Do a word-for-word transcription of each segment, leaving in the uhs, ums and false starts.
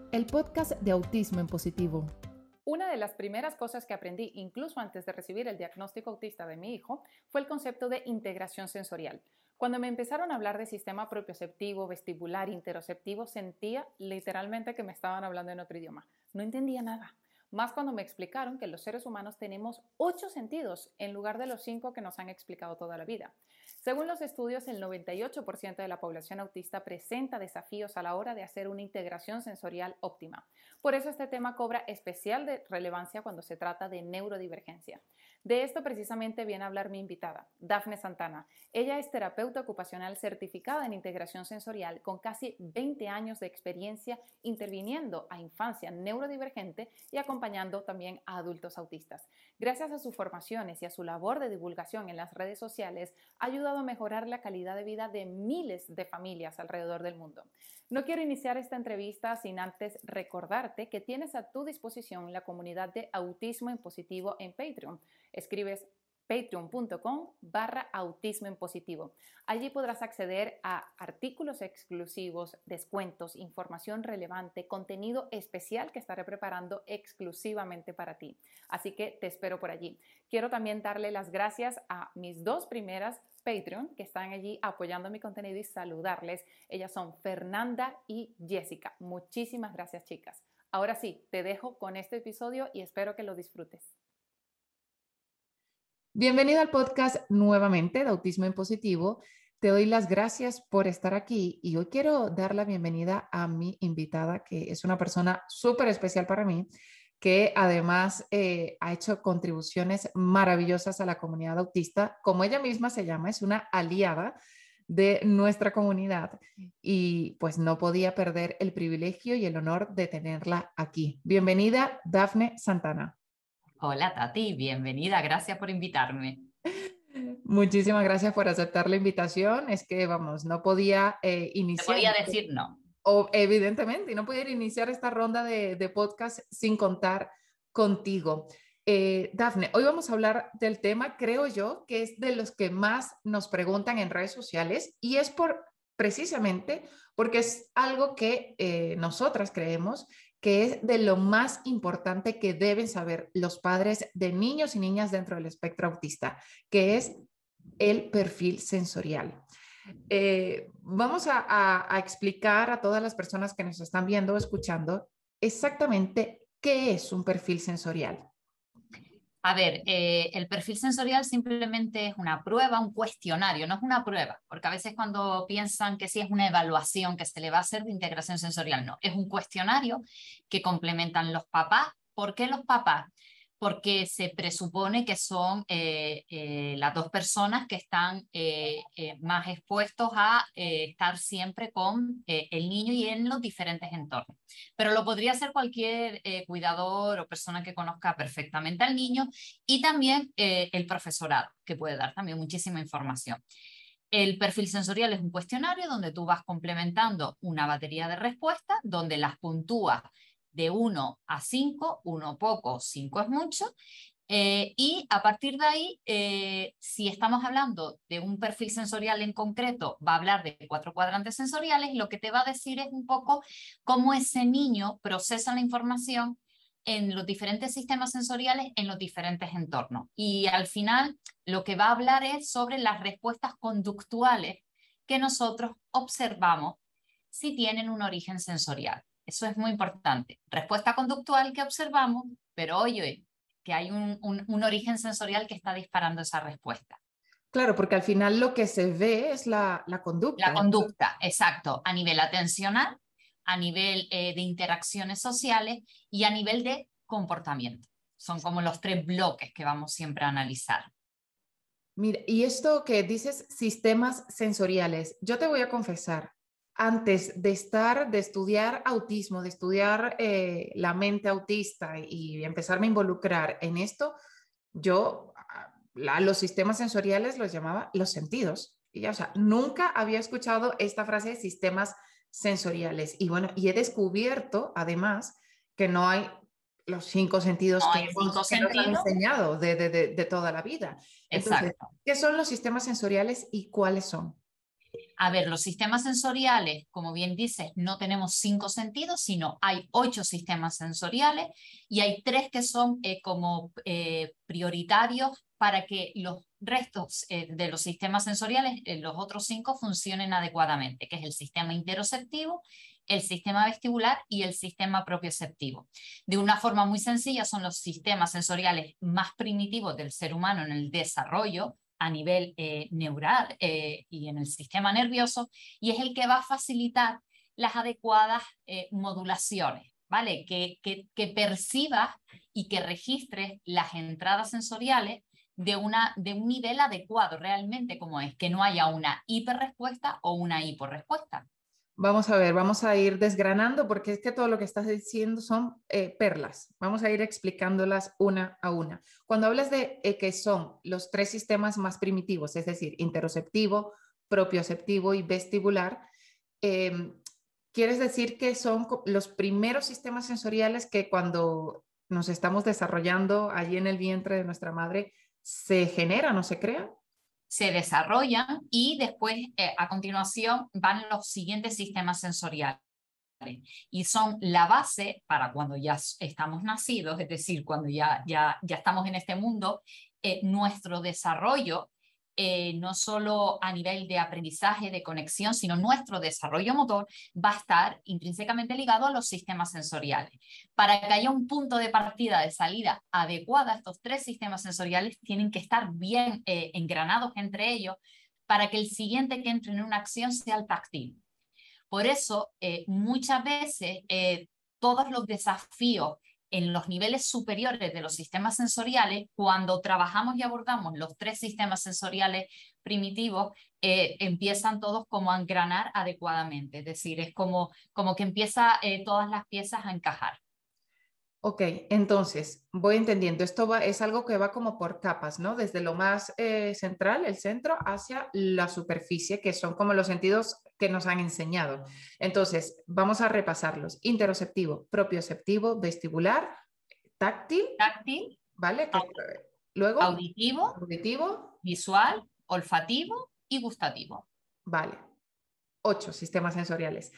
el podcast de Autismo en Positivo. Una de las primeras cosas que aprendí, incluso antes de recibir el diagnóstico autista de mi hijo, fue el concepto de integración sensorial. Cuando me empezaron a hablar de sistema propioceptivo, vestibular, interoceptivo, sentía literalmente que me estaban hablando en otro idioma. No entendía nada. Más cuando me explicaron que los seres humanos tenemos ocho sentidos en lugar de los cinco que nos han explicado toda la vida. Según los estudios, el noventa y ocho por ciento de la población autista presenta desafíos a la hora de hacer una integración sensorial óptima. Por eso este tema cobra especial de relevancia cuando se trata de neurodivergencia. De esto precisamente viene a hablar mi invitada, Dafne Santana. Ella es terapeuta ocupacional certificada en integración sensorial con casi veinte años de experiencia interviniendo a infancia neurodivergente y acompañando también a adultos autistas. Gracias a sus formaciones y a su labor de divulgación en las redes sociales, ha ayudado a mejorar la calidad de vida de miles de familias alrededor del mundo. No quiero iniciar esta entrevista sin antes recordarte que tienes a tu disposición la comunidad de Autismo en Positivo en Patreon. Escribes patreon.com barra autismo en positivo. Allí podrás acceder a artículos exclusivos, descuentos, información relevante, contenido especial que estaré preparando exclusivamente para ti. Así que te espero por allí. Quiero también darle las gracias a mis dos primeras Patreon que están allí apoyando mi contenido y saludarles. Ellas son Fernanda y Jessica. Muchísimas gracias, chicas. Ahora sí, te dejo con este episodio y espero que lo disfrutes. Bienvenido al podcast nuevamente de Autismo en Positivo. Te doy las gracias por estar aquí y hoy quiero dar la bienvenida a mi invitada, que es una persona súper especial para mí, que además eh, ha hecho contribuciones maravillosas a la comunidad autista. Como ella misma se llama, es una aliada de nuestra comunidad y pues no podía perder el privilegio y el honor de tenerla aquí. Bienvenida, Dafne Santana. Hola Tati, bienvenida, gracias por invitarme. Muchísimas gracias por aceptar la invitación. Es que, vamos, no podía eh, iniciar. Te podía decir no. O, evidentemente, no podía iniciar esta ronda de, de podcast sin contar contigo. Eh, Dafne, hoy vamos a hablar del tema, creo yo, que es de los que más nos preguntan en redes sociales y es por precisamente porque es algo que eh, nosotras creemos que es de lo más importante que deben saber los padres de niños y niñas dentro del espectro autista, que es el perfil sensorial. Eh, vamos a, a, a explicar a todas las personas que nos están viendo o escuchando exactamente qué es un perfil sensorial. A ver, eh, el perfil sensorial simplemente es una prueba, un cuestionario, no es una prueba, porque a veces cuando piensan que sí es una evaluación que se le va a hacer de integración sensorial, no, es un cuestionario que complementan los papás. ¿Por qué los papás? Porque se presupone que son eh, eh, las dos personas que están eh, eh, más expuestos a eh, estar siempre con eh, el niño y en los diferentes entornos. Pero lo podría hacer cualquier eh, cuidador o persona que conozca perfectamente al niño y también eh, el profesorado, que puede dar también muchísima información. El perfil sensorial es un cuestionario donde tú vas complementando una batería de respuestas, donde las puntúas de uno a cinco, uno poco, cinco es mucho, eh, y a partir de ahí, eh, si estamos hablando de un perfil sensorial en concreto, va a hablar de cuatro cuadrantes sensoriales y lo que te va a decir es un poco cómo ese niño procesa la información en los diferentes sistemas sensoriales, en los diferentes entornos. Y al final lo que va a hablar es sobre las respuestas conductuales que nosotros observamos si tienen un origen sensorial. Eso es muy importante. Respuesta conductual que observamos, pero oye, que hay un, un, un origen sensorial que está disparando esa respuesta. Claro, porque al final lo que se ve es la, la conducta. La conducta, exacto, a nivel atencional, a nivel eh, de interacciones sociales y a nivel de comportamiento. Son como los tres bloques que vamos siempre a analizar. Mira, y esto que dices, sistemas sensoriales, yo te voy a confesar, antes de estar, de estudiar autismo, de estudiar eh, la mente autista y empezarme a involucrar en esto, yo a los sistemas sensoriales los llamaba los sentidos. Y ya, o sea, nunca había escuchado esta frase de sistemas sensoriales. Y bueno, y he descubierto además que no hay los cinco sentidos no que, hay hemos, cinco que nos han sentidos. enseñado de, de, de, de toda la vida. Entonces, exacto. ¿qué son los sistemas sensoriales y cuáles son? A ver, los sistemas sensoriales, como bien dices, no tenemos cinco sentidos, sino hay ocho sistemas sensoriales y hay tres que son eh, como eh, prioritarios para que los restos eh, de los sistemas sensoriales, eh, los otros cinco, funcionen adecuadamente, que es el sistema interoceptivo, el sistema vestibular y el sistema propioceptivo. De una forma muy sencilla, son los sistemas sensoriales más primitivos del ser humano en el desarrollo, a nivel eh, neural eh, y en el sistema nervioso, y es el que va a facilitar las adecuadas eh, modulaciones, ¿vale? Que, que, que percibas y que registres las entradas sensoriales de, una, de un nivel adecuado realmente, como es, que no haya una hiperrespuesta o una hiporrespuesta. Vamos a ver, vamos a ir desgranando porque es que todo lo que estás diciendo son eh, perlas. Vamos a ir explicándolas una a una. Cuando hablas de eh, que son los tres sistemas más primitivos, es decir, interoceptivo, propioceptivo y vestibular, eh, ¿quieres decir que son los primeros sistemas sensoriales que cuando nos estamos desarrollando allí en el vientre de nuestra madre se generan o se crean? Se desarrollan y después eh, a continuación van los siguientes sistemas sensoriales y son la base para cuando ya estamos nacidos, es decir, cuando ya, ya, ya estamos en este mundo, eh, nuestro desarrollo, eh, no solo a nivel de aprendizaje, de conexión, sino nuestro desarrollo motor va a estar intrínsecamente ligado a los sistemas sensoriales. Para que haya un punto de partida, de salida adecuada, estos tres sistemas sensoriales tienen que estar bien eh, engranados entre ellos para que el siguiente que entre en una acción sea el táctil. Por eso, eh, muchas veces, eh, todos los desafíos en los niveles superiores de los sistemas sensoriales, cuando trabajamos y abordamos los tres sistemas sensoriales primitivos, eh, empiezan todos como a engranar adecuadamente. Es decir, es como, como que empiezan eh, todas las piezas a encajar. Ok, entonces voy entendiendo. Esto va, es algo que va como por capas, ¿no? Desde lo más eh, central, el centro, hacia la superficie, que son como los sentidos que nos han enseñado. Entonces, vamos a repasarlos. Interoceptivo, propioceptivo, vestibular, táctil, Táctil, ¿vale? Que, luego, auditivo, auditivo, visual, olfativo y gustativo. vale. Ocho sistemas sensoriales.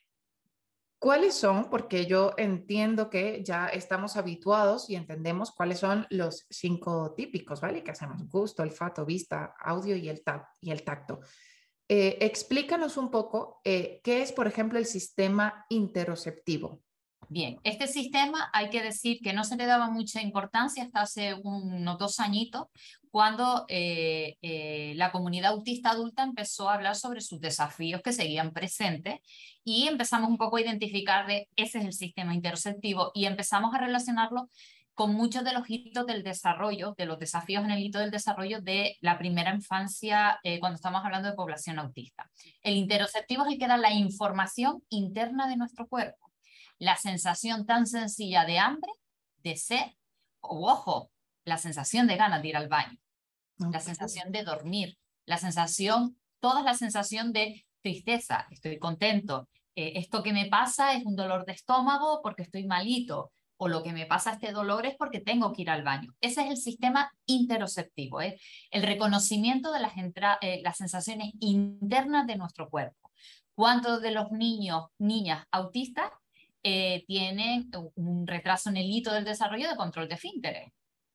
¿Cuáles son? Porque yo entiendo que ya estamos habituados y entendemos cuáles son los cinco típicos, ¿vale? Que hacemos gusto, olfato, vista, audio y el, ta y el tacto. Eh, explícanos un poco eh, qué es, por ejemplo, el sistema interoceptivo. Bien, este sistema hay que decir que no se le daba mucha importancia hasta hace unos dos añitos, cuando eh, eh, la comunidad autista adulta empezó a hablar sobre sus desafíos que seguían presentes y empezamos un poco a identificar de ese es el sistema interoceptivo y empezamos a relacionarlo con muchos de los hitos del desarrollo, de los desafíos en el hito del desarrollo de la primera infancia eh, cuando estamos hablando de población autista. El interoceptivo es el que da la información interna de nuestro cuerpo. La sensación tan sencilla de hambre, de sed, o ojo, la sensación de ganas de ir al baño, okay. La sensación de dormir, la sensación, toda la sensación de tristeza, estoy contento, eh, esto que me pasa es un dolor de estómago porque estoy malito, o lo que me pasa este dolor es porque tengo que ir al baño. Ese es el sistema interoceptivo, ¿eh? El reconocimiento de las, eh, las sensaciones internas de nuestro cuerpo. ¿Cuántos de los niños, niñas autistas Eh, tienen un retraso en el hito del desarrollo de control de esfínteres?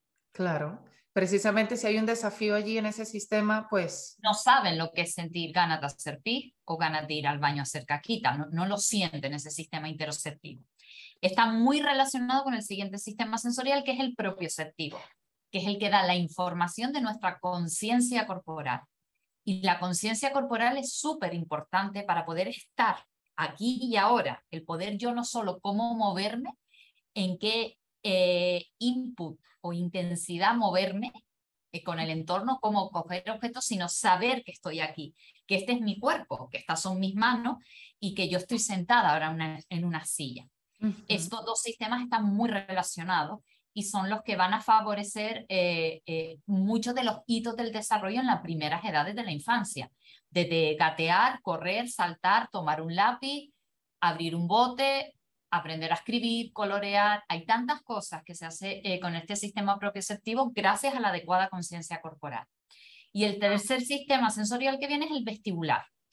Claro, precisamente si hay un desafío allí en ese sistema, pues... No saben lo que es sentir ganas de hacer pis o ganas de ir al baño a hacer caquita, no, no lo sienten ese sistema interoceptivo. Está muy relacionado con el siguiente sistema sensorial, que es el propioceptivo, que es el que da la información de nuestra conciencia corporal. Y la conciencia corporal es súper importante para poder estar aquí y ahora, el poder yo no solo cómo moverme, en qué eh, input o intensidad moverme eh, con el entorno, cómo coger objetos, sino saber que estoy aquí, que este es mi cuerpo, que estas son mis manos y que yo estoy sentada ahora una, en una silla. Uh-huh. Estos dos sistemas están muy relacionados y son los que van a favorecer eh, eh, muchos de los hitos del desarrollo en las primeras edades de la infancia. Desde gatear, correr, saltar, tomar un lápiz, abrir un bote, aprender a escribir, colorear. Hay tantas cosas que se hace eh, con este sistema propioceptivo gracias a la adecuada conciencia corporal. Y el tercer sistema sensorial que viene es el vestibular.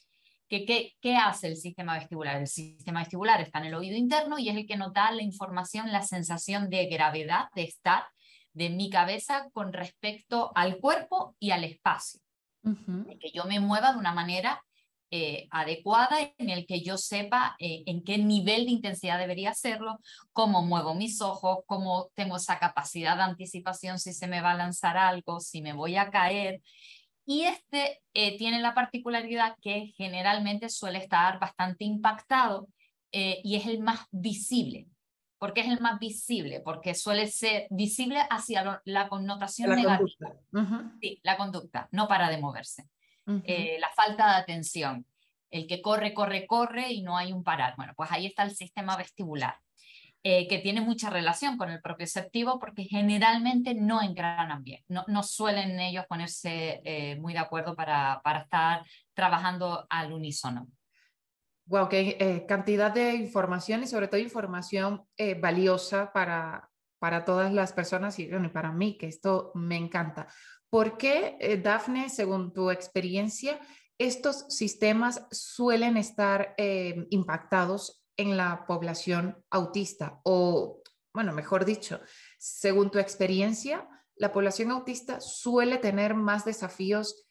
¿Qué, qué, ¿Qué hace el sistema vestibular? El sistema vestibular está en el oído interno y es el que nos da la información, la sensación de gravedad, de estar de mi cabeza con respecto al cuerpo y al espacio. Uh-huh. De que yo me mueva de una manera eh, adecuada, en el que yo sepa eh, en qué nivel de intensidad debería hacerlo, cómo muevo mis ojos, cómo tengo esa capacidad de anticipación si se me va a lanzar algo, si me voy a caer. Y este eh, tiene la particularidad que generalmente suele estar bastante impactado eh, y es el más visible. ¿Por qué es el más visible? Porque suele ser visible hacia lo, la connotación La negativa. conducta. Uh-huh. Sí, la conducta, no para de moverse. Uh-huh. Eh, la falta de atención, el que corre, corre, corre y no hay un parar. Bueno, pues ahí está el sistema vestibular. Eh, que tiene mucha relación con el propioceptivo porque generalmente no engranan bien, no, no suelen ellos ponerse eh, muy de acuerdo para, para estar trabajando al unísono. Wow, qué eh, cantidad de información y sobre todo información eh, valiosa para, para todas las personas y, bueno, y para mí, que esto me encanta. ¿Por qué, eh, Dafne, según tu experiencia, estos sistemas suelen estar eh, impactados en la población autista? O, bueno, mejor dicho, según tu experiencia, la población autista suele tener más desafíos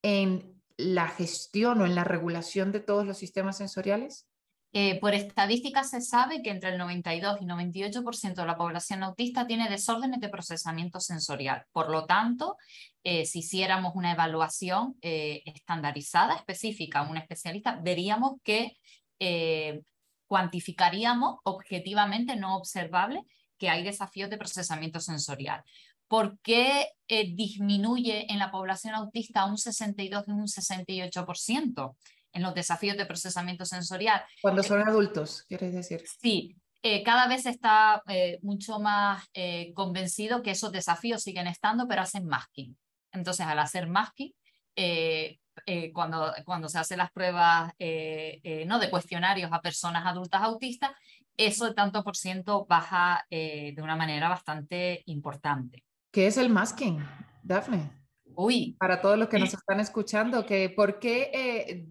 en la gestión o en la regulación de todos los sistemas sensoriales? Eh, por estadísticas se sabe que entre el noventa y dos y noventa y ocho por ciento de la población autista tiene desórdenes de procesamiento sensorial. Por lo tanto, eh, si hiciéramos una evaluación eh, estandarizada, específica, un especialista, veríamos que eh, cuantificaríamos objetivamente, no observable, que hay desafíos de procesamiento sensorial. ¿Por qué eh, disminuye en la población autista un sesenta y dos y un sesenta y ocho por ciento en los desafíos de procesamiento sensorial? Cuando son adultos, quieres decir. Sí, eh, cada vez está eh, mucho más eh, convencido que esos desafíos siguen estando, pero hacen masking. Entonces, al hacer masking, eh, eh, cuando, cuando se hacen las pruebas eh, eh, no de cuestionarios a personas adultas autistas, eso de tanto por ciento baja eh, de una manera bastante importante. ¿Qué es el masking, Dafne? Uy. Para todos los que nos están escuchando, que ¿por qué eh,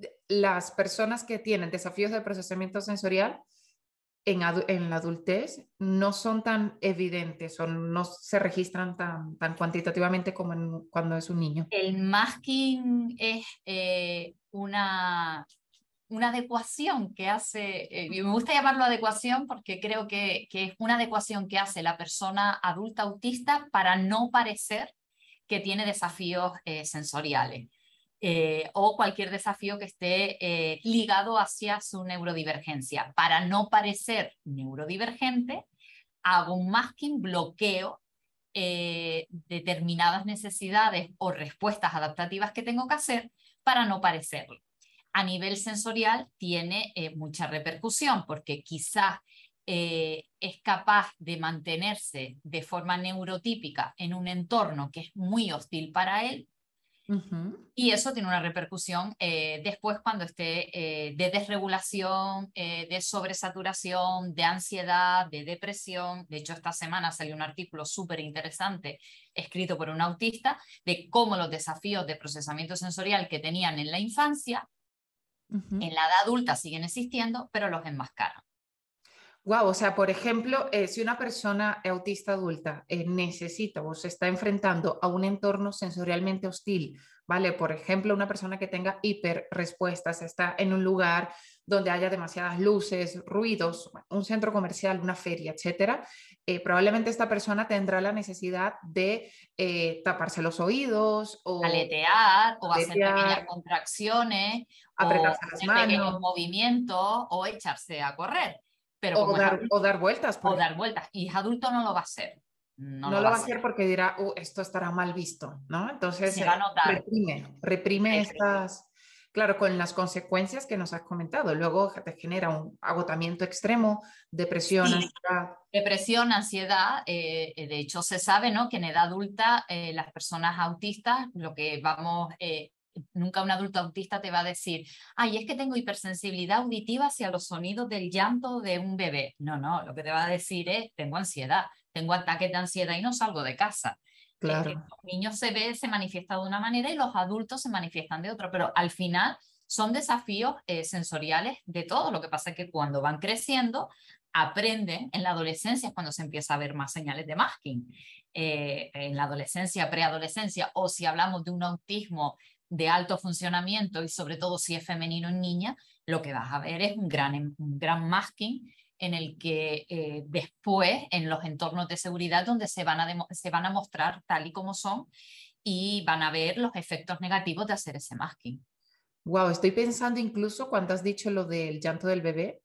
las personas que tienen desafíos de procesamiento sensorial en, en la adultez no son tan evidentes o no se registran tan, tan cuantitativamente como en, cuando es un niño? El masking es eh, una, una adecuación que hace, eh, me gusta llamarlo adecuación porque creo que, que es una adecuación que hace la persona adulta autista para no parecer que tiene desafíos eh, sensoriales. Eh, o cualquier desafío que esté eh, ligado hacia su neurodivergencia. Para no parecer neurodivergente, hago un masking, bloqueo eh, determinadas necesidades o respuestas adaptativas que tengo que hacer para no parecerlo. A nivel sensorial tiene eh, mucha repercusión porque quizás eh, es capaz de mantenerse de forma neurotípica en un entorno que es muy hostil para él. Uh-huh. Y eso tiene una repercusión eh, después cuando esté eh, de desregulación, eh, de sobresaturación, de ansiedad, de depresión. De hecho, esta semana salió un artículo súper interesante escrito por un autista de cómo los desafíos de procesamiento sensorial que tenían en la infancia, uh-huh, en la edad adulta siguen existiendo, pero los enmascaran. Wow, o sea, por ejemplo, eh, si una persona autista adulta eh, necesita o se está enfrentando a un entorno sensorialmente hostil, ¿vale? Por ejemplo, una persona que tenga hiperrespuestas, está en un lugar donde haya demasiadas luces, ruidos, un centro comercial, una feria, etcétera, eh, probablemente esta persona tendrá la necesidad de eh, taparse los oídos o aletear, o aletear, hacer pequeñas contracciones, apretarse o las hacer manos, pequeños movimientos, o echarse a correr. Pero o, como dar, adulto, o dar vueltas. o dar vueltas. Y es adulto no lo va a hacer. No, No lo, lo va va a hacer porque dirá, uh, esto estará mal visto, ¿no? Entonces, se va a notar. reprime, reprime estas, claro, con las consecuencias que nos has comentado. Luego te genera un agotamiento extremo, depresión, sí. ansiedad. Depresión, ansiedad, eh, de hecho se sabe, ¿no?, que en edad adulta eh, las personas autistas, lo que vamos, eh, nunca un adulto autista te va a decir, ay, es que tengo hipersensibilidad auditiva hacia los sonidos del llanto de un bebé. No, no, lo que te va a decir es, tengo ansiedad, tengo ataques de ansiedad y no salgo de casa. Claro. Eh, los niños se ve, se manifiesta de una manera y los adultos se manifiestan de otra, pero al final son desafíos eh, sensoriales de todo. Lo que pasa es que cuando van creciendo, aprenden, en la adolescencia es cuando se empieza a ver más señales de masking. Eh, en la adolescencia, preadolescencia, o si hablamos de un autismo de alto funcionamiento y sobre todo si es femenino en niña, lo que vas a ver es un gran, un gran masking en el que eh, después en los entornos de seguridad donde se van, a se van a mostrar tal y como son y van a ver los efectos negativos de hacer ese masking. Wow, estoy pensando incluso cuando has dicho lo del llanto del bebé,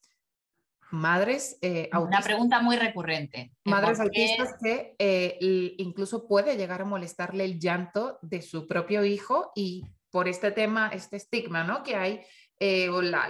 madres eh, Una autistas. pregunta muy recurrente. Madres ¿Por qué? autistas que eh, incluso puede llegar a molestarle el llanto de su propio hijo y por este tema, este estigma, ¿no? Que hay, eh, o la,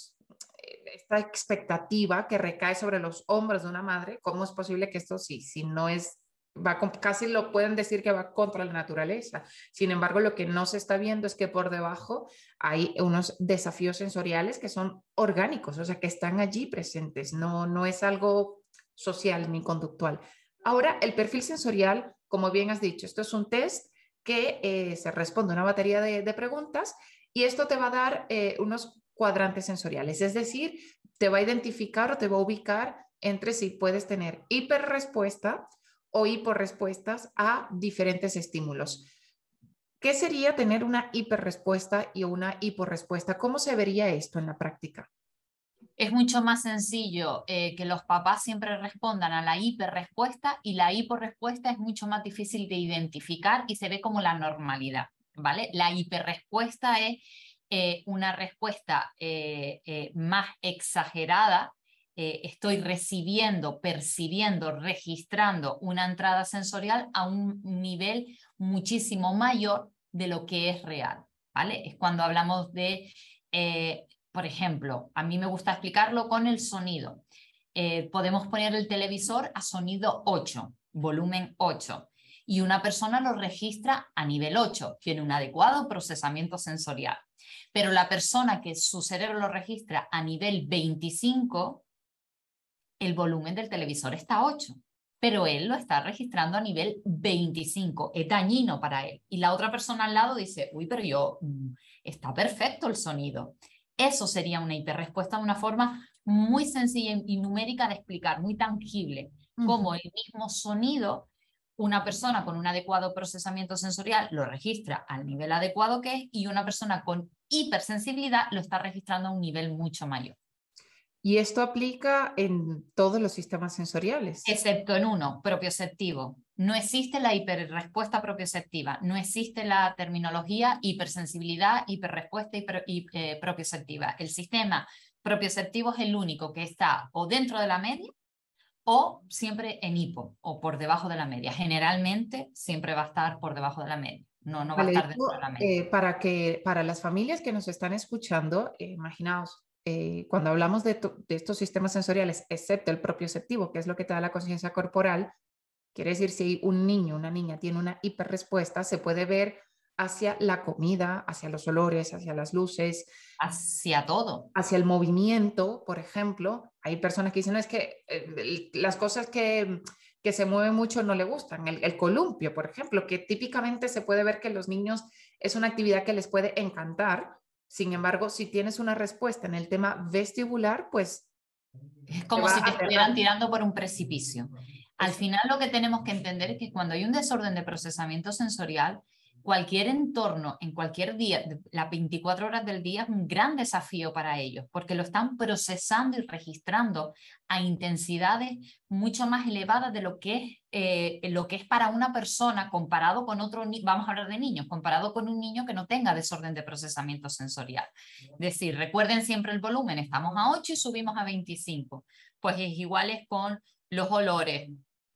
esta expectativa que recae sobre los hombros de una madre, ¿cómo es posible que esto sí, si no es, va con, casi lo pueden decir que va contra la naturaleza? Sin embargo, lo que no se está viendo es que por debajo hay unos desafíos sensoriales que son orgánicos, o sea, que están allí presentes, no, no es algo social ni conductual. Ahora, el perfil sensorial, como bien has dicho, esto es un test que eh, se responde a una batería de, de preguntas y esto te va a dar eh, unos cuadrantes sensoriales, es decir, te va a identificar o te va a ubicar entre si puedes tener hiperrespuesta o hiporrespuestas a diferentes estímulos. ¿Qué sería tener una hiperrespuesta y una hiporrespuesta? ¿Cómo se vería esto en la práctica? Es mucho más sencillo eh, que los papás siempre respondan a la hiperrespuesta y la hiporrespuesta es mucho más difícil de identificar y se ve como la normalidad, ¿vale? La hiperrespuesta es eh, una respuesta eh, eh, más exagerada. Eh, estoy recibiendo, percibiendo, registrando una entrada sensorial a un nivel muchísimo mayor de lo que es real, ¿vale? Es cuando hablamos de, eh, por ejemplo, a mí me gusta explicarlo con el sonido. Eh, podemos poner el televisor a sonido ocho, volumen ocho, y una persona lo registra a nivel ocho, tiene un adecuado procesamiento sensorial. Pero la persona que su cerebro lo registra a nivel veinticinco, el volumen del televisor está a ocho, pero él lo está registrando a nivel veinticinco, es dañino para él. Y la otra persona al lado dice, uy, pero yo, está perfecto el sonido. Eso sería una hiperrespuesta, una forma muy sencilla y numérica de explicar, muy tangible, uh-huh. Como el mismo sonido, una persona con un adecuado procesamiento sensorial lo registra al nivel adecuado que es y una persona con hipersensibilidad lo está registrando a un nivel mucho mayor. Y esto aplica en todos los sistemas sensoriales. Excepto en uno, propioceptivo. No existe la hiperrespuesta propioceptiva, no existe la terminología hipersensibilidad, hiperrespuesta hiper, y eh, propioceptiva. El sistema propioceptivo es el único que está o dentro de la media o siempre en hipo o por debajo de la media. Generalmente siempre va a estar por debajo de la media, no, no va vale, a estar dentro de la media. Eh, para, que, para las familias que nos están escuchando, eh, imaginaos, Eh, cuando hablamos de, de estos sistemas sensoriales, excepto el propioceptivo, que es lo que te da la conciencia corporal, quiere decir, si un niño, una niña tiene una hiperrespuesta, se puede ver hacia la comida, hacia los olores, hacia las luces. Hacia todo. Hacia el movimiento, por ejemplo. Hay personas que dicen, no, es que eh, las cosas que, que se mueven mucho no le gustan. El, el columpio, por ejemplo, que típicamente se puede ver que los niños es una actividad que les puede encantar. Sin embargo, si tienes una respuesta en el tema vestibular, pues... Es como si te estuvieran tirando por un precipicio. Al final lo que tenemos que entender es que cuando hay un desorden de procesamiento sensorial, cualquier entorno, en cualquier día, las veinticuatro horas del día es un gran desafío para ellos, porque lo están procesando y registrando a intensidades mucho más elevadas de lo que es, eh, lo que es para una persona comparado con otro, vamos a hablar de niños, comparado con un niño que no tenga desorden de procesamiento sensorial. Es decir, recuerden siempre el volumen, estamos a ocho y subimos a veinticinco, pues es igual es con los olores.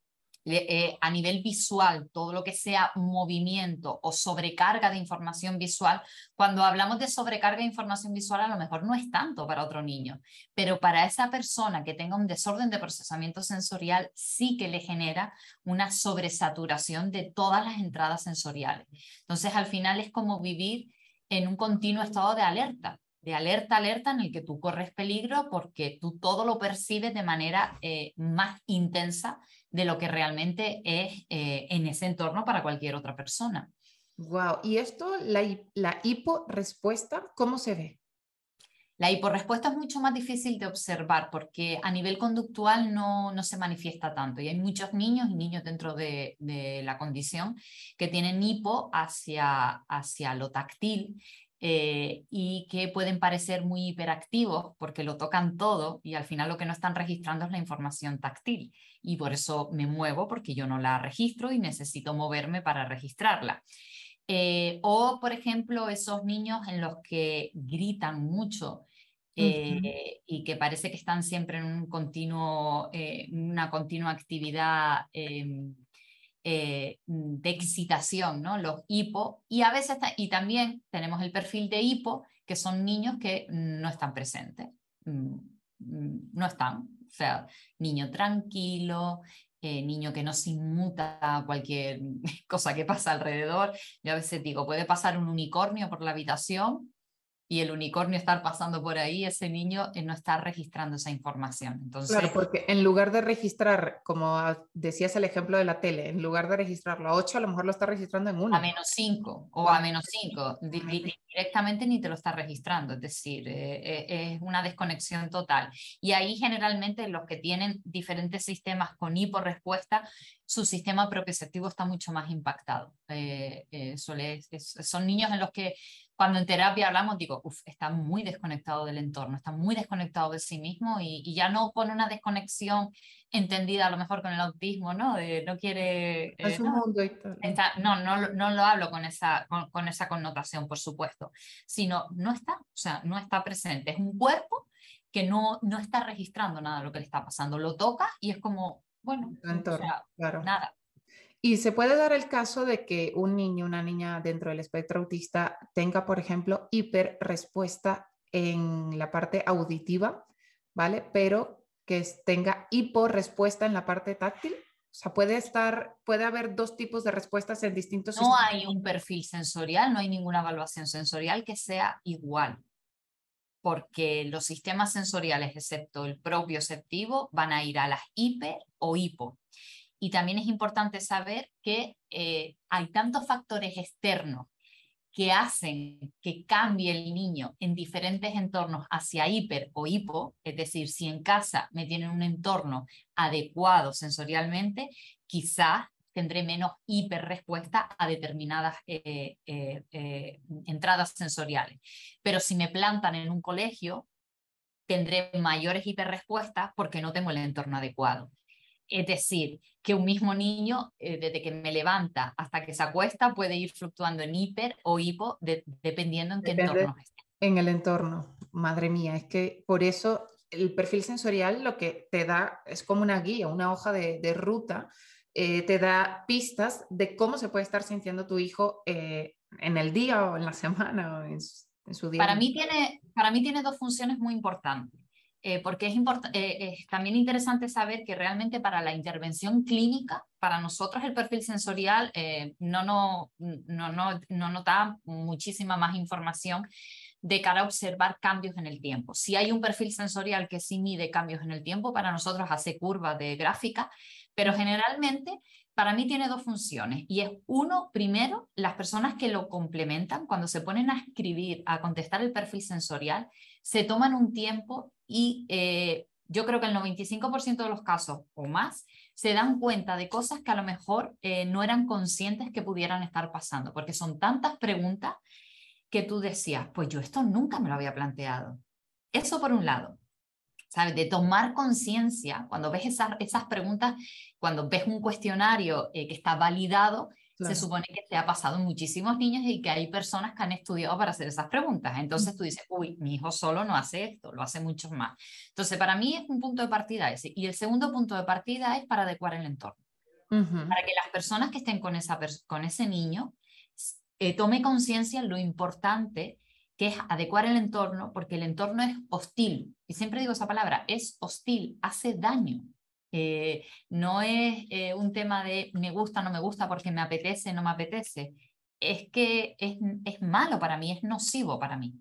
Eh, a nivel visual, todo lo que sea movimiento o sobrecarga de información visual, cuando hablamos de sobrecarga de información visual a lo mejor no es tanto para otro niño, pero para esa persona que tenga un desorden de procesamiento sensorial sí que le genera una sobresaturación de todas las entradas sensoriales. Entonces al final es como vivir en un continuo estado de alerta. De alerta, alerta en el que tú corres peligro porque tú todo lo percibes de manera eh, más intensa de lo que realmente es eh, en ese entorno para cualquier otra persona. Wow, y esto, la, la hiporrespuesta, ¿cómo se ve? La hiporrespuesta es mucho más difícil de observar porque a nivel conductual no, no se manifiesta tanto y hay muchos niños y niños dentro de, de la condición que tienen hipo hacia, hacia lo táctil eh, y que pueden parecer muy hiperactivos porque lo tocan todo y al final lo que no están registrando es la información táctil y por eso me muevo porque yo no la registro y necesito moverme para registrarla. Eh, o, por ejemplo, esos niños en los que gritan mucho eh, Ujú. y que parece que están siempre en un continuo, eh, una continua actividad eh, eh, de excitación, ¿no? Los hipo, y a veces, y también tenemos el perfil de hipo, que son niños que no están presentes, mm, mm, no están, o sea, niño tranquilo, eh, niño que no se inmuta a cualquier cosa que pasa alrededor. Yo a veces digo, puede pasar un unicornio por la habitación y el unicornio estar pasando por ahí, ese niño eh, no está registrando esa información. Claro, Entonces, porque en lugar de registrar, como a- decías el ejemplo de la tele, en lugar de registrarlo a ocho, a lo mejor lo está registrando en a uno. menos cinco o O a a- menos cinco, di- di- Exactamente. directamente ni te lo está registrando, es decir, eh, eh, es una desconexión total. Y ahí generalmente los que tienen diferentes sistemas con hiporrespuesta, su sistema propioceptivo está mucho más impactado. Eh, eh, suele- es- son niños en los que cuando en terapia hablamos, digo, uff, está muy desconectado del entorno, está muy desconectado de sí mismo y, y ya no con una desconexión entendida a lo mejor con el autismo, ¿no? De no quiere, En eh, su no, mundo y tal. Está, no, no, no lo hablo con esa, con, con esa connotación, por supuesto, sino no está, o sea, no está presente. Es un cuerpo que no, no está registrando nada de lo que le está pasando. Lo toca y es como, bueno, En su o entorno, sea, claro. nada. Y se puede dar el caso de que un niño, una niña dentro del espectro autista tenga, por ejemplo, hiperrespuesta en la parte auditiva, ¿vale? Pero que tenga hiporrespuesta en la parte táctil. O sea, puede estar, puede haber dos tipos de respuestas en distintos No sistemas. hay un perfil sensorial, no hay ninguna evaluación sensorial que sea igual, porque los sistemas sensoriales, excepto el propioceptivo, van a ir a las hiper o hipo. Y también es importante saber que eh, hay tantos factores externos que hacen que cambie el niño en diferentes entornos hacia hiper o hipo, es decir, si en casa me tienen un entorno adecuado sensorialmente, quizás tendré menos hiperrespuesta a determinadas eh, eh, eh, entradas sensoriales. Pero si me plantan en un colegio, tendré mayores hiperrespuestas porque no tengo el entorno adecuado. Es decir, que un mismo niño, eh, desde que me levanta hasta que se acuesta, puede ir fluctuando en hiper o hipo, de, dependiendo en qué Depende entorno esté. en el entorno. Madre mía, es que por eso el perfil sensorial lo que te da es como una guía, una hoja de, de ruta, eh, te da pistas de cómo se puede estar sintiendo tu hijo eh, en el día o en la semana o en, su- en su día a Para día. mí tiene, para mí tiene dos funciones muy importantes, eh, porque es, import eh, es también interesante saber que realmente para la intervención clínica, para nosotros el perfil sensorial eh, no, no, no, no, no nos da muchísima más información de cara a observar cambios en el tiempo. Si hay un perfil sensorial que sí mide cambios en el tiempo, para nosotros hace curvas de gráfica, pero generalmente para mí tiene dos funciones y es uno, primero, las personas que lo complementan, cuando se ponen a escribir, a contestar el perfil sensorial, se toman un tiempo y eh, yo creo que el noventa y cinco por ciento de los casos o más se dan cuenta de cosas que a lo mejor eh, no eran conscientes que pudieran estar pasando, porque son tantas preguntas que tú decías, pues yo esto nunca me lo había planteado. Eso por un lado. ¿Sabes? De tomar conciencia, cuando ves esas, esas preguntas, cuando ves un cuestionario eh, que está validado, se Claro. supone que te ha pasado en muchísimos niños y que hay personas que han estudiado para hacer esas preguntas. Entonces tú dices, uy, mi hijo solo no hace esto, lo hace muchos más. Entonces, para mí es un punto de partida ese. Y el segundo punto de partida es para adecuar el entorno. Ujú. Para que las personas que estén con, esa con ese niño eh, tome conciencia lo importante que es adecuar el entorno, porque el entorno es hostil. Y siempre digo esa palabra, es hostil, hace daño. Eh, no es eh, un tema de me gusta, no me gusta, porque me apetece, no me apetece. Es que es, es malo para mí, es nocivo para mí.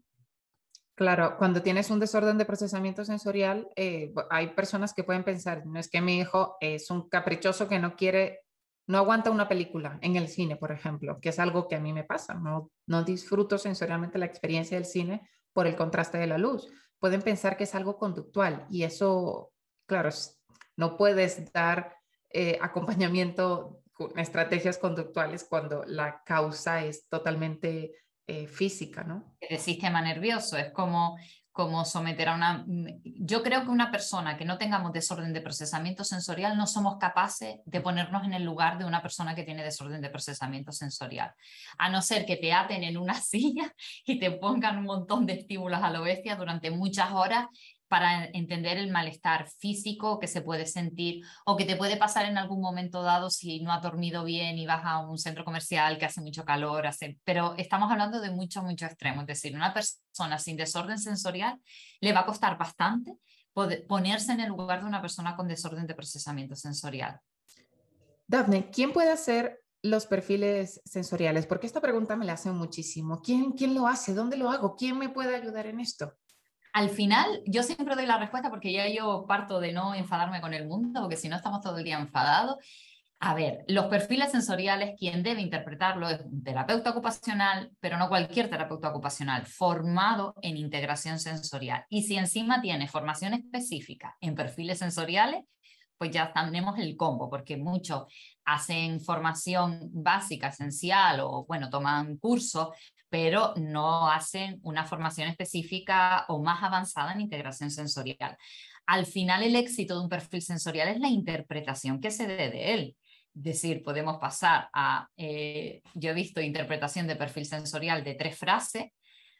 Claro, cuando tienes un desorden de procesamiento sensorial, eh, hay personas que pueden pensar, no es que mi hijo es un caprichoso que no quiere, no aguanta una película en el cine, por ejemplo, que es algo que a mí me pasa, no, no disfruto sensorialmente la experiencia del cine por el contraste de la luz, pueden pensar que es algo conductual y eso, claro, no puedes dar eh, acompañamiento con estrategias conductuales cuando la causa es totalmente eh, física, ¿no? De sistema nervioso, es como, como someter a una... Yo creo que una persona que no tengamos desorden de procesamiento sensorial no somos capaces de ponernos en el lugar de una persona que tiene desorden de procesamiento sensorial, a no ser que te aten en una silla y te pongan un montón de estímulos a lo bestia durante muchas horas para entender el malestar físico que se puede sentir o que te puede pasar en algún momento dado si no has dormido bien y vas a un centro comercial que hace mucho calor, hace... pero estamos hablando de mucho, mucho extremo. Es decir, una persona sin desorden sensorial le va a costar bastante poder ponerse en el lugar de una persona con desorden de procesamiento sensorial. Dafne, ¿quién puede hacer los perfiles sensoriales? Porque esta pregunta me la hacen muchísimo. ¿Quién, quién lo hace? ¿Dónde lo hago? ¿Quién me puede ayudar en esto? Al final, yo siempre doy la respuesta porque ya yo parto de no enfadarme con el mundo, porque si no estamos todo el día enfadados. A ver, los perfiles sensoriales, quien debe interpretarlo es un terapeuta ocupacional, pero no cualquier terapeuta ocupacional, formado en integración sensorial. Y si encima tiene formación específica en perfiles sensoriales, pues ya tenemos el combo, porque muchos hacen formación básica, esencial, o bueno, toman cursos, pero no hacen una formación específica o más avanzada en integración sensorial. Al final, el éxito de un perfil sensorial es la interpretación que se dé de él. Es decir, podemos pasar a, eh, yo he visto interpretación de perfil sensorial de tres frases,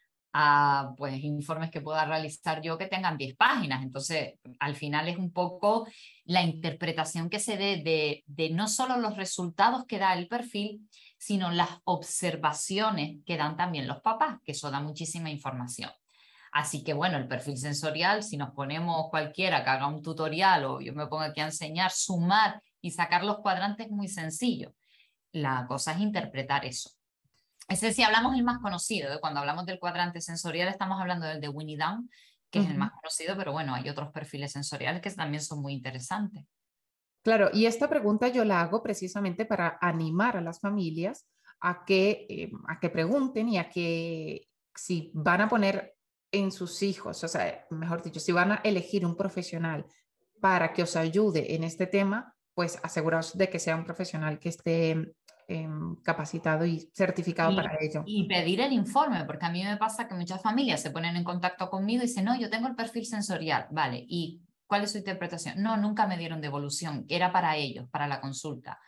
a pues, informes que pueda realizar yo que tengan diez páginas. Entonces, al final es un poco la interpretación que se dé de, de no solo los resultados que da el perfil, sino las observaciones que dan también los papás, que eso da muchísima información. Así que bueno, el perfil sensorial, si nos ponemos cualquiera que haga un tutorial o yo me pongo aquí a enseñar, sumar y sacar los cuadrantes es muy sencillo. La cosa es interpretar eso. Ese, si hablamos el más conocido, ¿eh? Cuando hablamos del cuadrante sensorial estamos hablando del de Winnie Down, que uh-huh. es el más conocido, pero bueno, hay otros perfiles sensoriales que también son muy interesantes. Claro, y esta pregunta yo la hago precisamente para animar a las familias a que, eh, a que pregunten y a que si van a poner en sus hijos, o sea, mejor dicho, si van a elegir un profesional para que os ayude en este tema, pues aseguraos de que sea un profesional que esté eh, capacitado y certificado y, para ello. Y pedir el informe, porque a mí me pasa que muchas familias se ponen en contacto conmigo y dicen, no, yo tengo el perfil sensorial, vale, ¿y cuál es su interpretación? No, nunca me dieron devolución, era para ellos, para la consulta.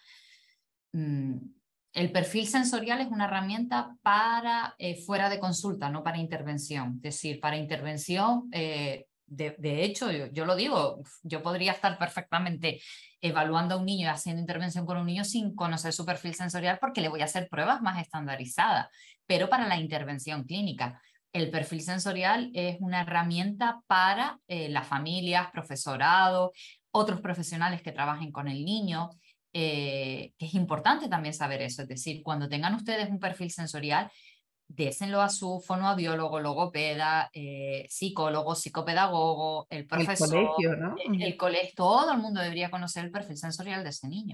Mm. El perfil sensorial es una herramienta para eh, fuera de consulta, no para intervención. Es decir, para intervención, eh, de, de hecho, yo, yo lo digo, yo podría estar perfectamente evaluando a un niño y haciendo intervención con un niño sin conocer su perfil sensorial porque le voy a hacer pruebas más estandarizadas, pero para la intervención clínica. El perfil sensorial es una herramienta para eh, las familias, profesorado, otros profesionales que trabajen con el niño. Eh, que es importante también saber eso, es decir, cuando tengan ustedes un perfil sensorial, désenlo a su fonoaudiólogo, logopeda, eh, psicólogo, psicopedagogo, el profesor, el colegio, ¿no? el, el colegio, todo el mundo debería conocer el perfil sensorial de ese niño.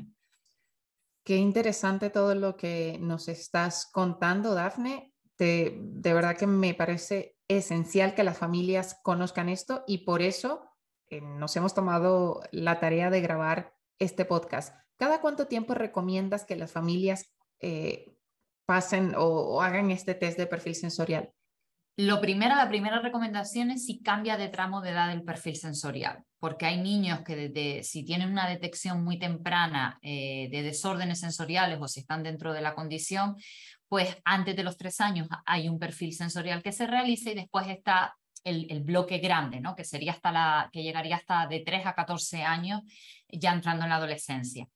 Qué interesante todo lo que nos estás contando, Dafne. De, de verdad que me parece esencial que las familias conozcan esto y por eso eh, nos hemos tomado la tarea de grabar este podcast. ¿Cada cuánto tiempo recomiendas que las familias eh, pasen o, o hagan este test de perfil sensorial? Lo primero, la primera recomendación es si cambia de tramo de edad el perfil sensorial, porque hay niños que desde, si tienen una detección muy temprana eh, de desórdenes sensoriales o si están dentro de la condición, pues antes de los tres años hay un perfil sensorial que se realiza y después está el, el bloque grande, ¿no? Que sería hasta la, que llegaría hasta de tres a catorce años, ya entrando en la adolescencia.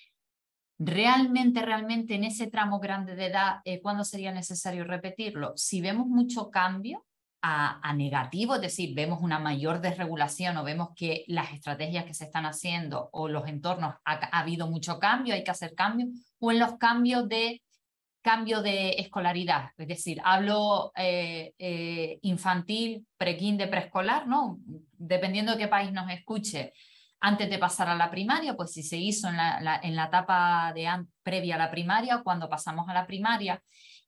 Realmente, realmente en ese tramo grande de edad, eh, ¿cuándo sería necesario repetirlo? Si vemos mucho cambio a, a negativo, es decir, vemos una mayor desregulación o vemos que las estrategias que se están haciendo o los entornos ha, ha habido mucho cambio, hay que hacer cambios, o en los cambios de cambio de escolaridad, es decir, hablo eh, eh, infantil, prekinder, preescolar, ¿no? Dependiendo de qué país nos escuche. Antes de pasar a la primaria, pues si se hizo en la, la, en la etapa de, previa a la primaria o cuando pasamos a la primaria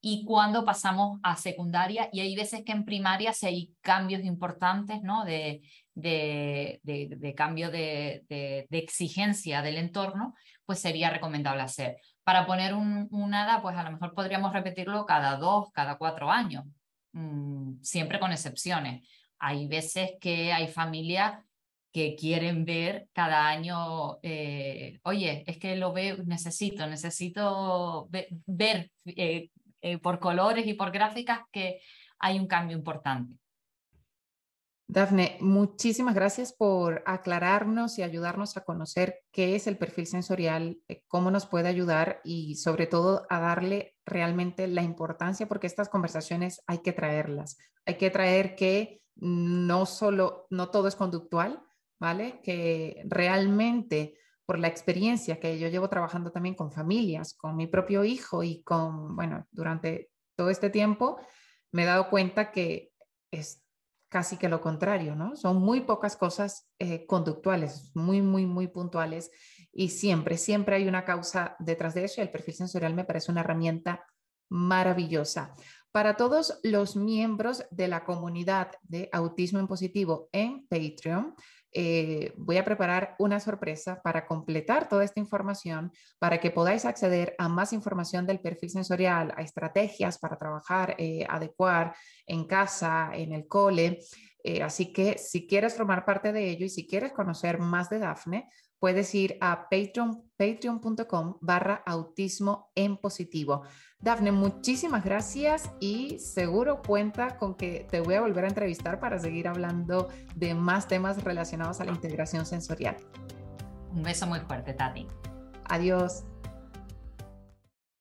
y cuándo pasamos a secundaria, y hay veces que en primaria si hay cambios importantes, ¿no? de, de, de, de cambio de, de, de exigencia del entorno, pues sería recomendable hacer. Para poner un, una edad, pues a lo mejor podríamos repetirlo cada dos, cada cuatro años, mmm, siempre con excepciones. Hay veces que hay familias que quieren ver cada año, eh, oye, es que lo veo, necesito, necesito ver, ver eh, eh, por colores y por gráficas que hay un cambio importante. Dafne, muchísimas gracias por aclararnos y ayudarnos a conocer qué es el perfil sensorial, cómo nos puede ayudar y sobre todo a darle realmente la importancia, porque estas conversaciones hay que traerlas. Hay que traer que no solo, no todo es conductual, ¿vale? Que realmente por la experiencia que yo llevo trabajando también con familias, con mi propio hijo y con, bueno, durante todo este tiempo me he dado cuenta que es casi que lo contrario, ¿no? Son muy pocas cosas eh, conductuales, muy, muy, muy puntuales y siempre, siempre hay una causa detrás de eso y el perfil sensorial me parece una herramienta maravillosa. Para todos los miembros de la comunidad de Autismo en Positivo en Patreon, eh, voy a preparar una sorpresa para completar toda esta información, para que podáis acceder a más información del perfil sensorial, a estrategias para trabajar, eh, adecuar en casa, en el cole. Eh, así que si quieres formar parte de ello y si quieres conocer más de Dafne, puedes ir a patreon, patreon.com barra autismo en positivo. Dafne, muchísimas gracias y seguro cuenta con que te voy a volver a entrevistar para seguir hablando de más temas relacionados a la integración sensorial. Un beso muy fuerte, Tati. Adiós.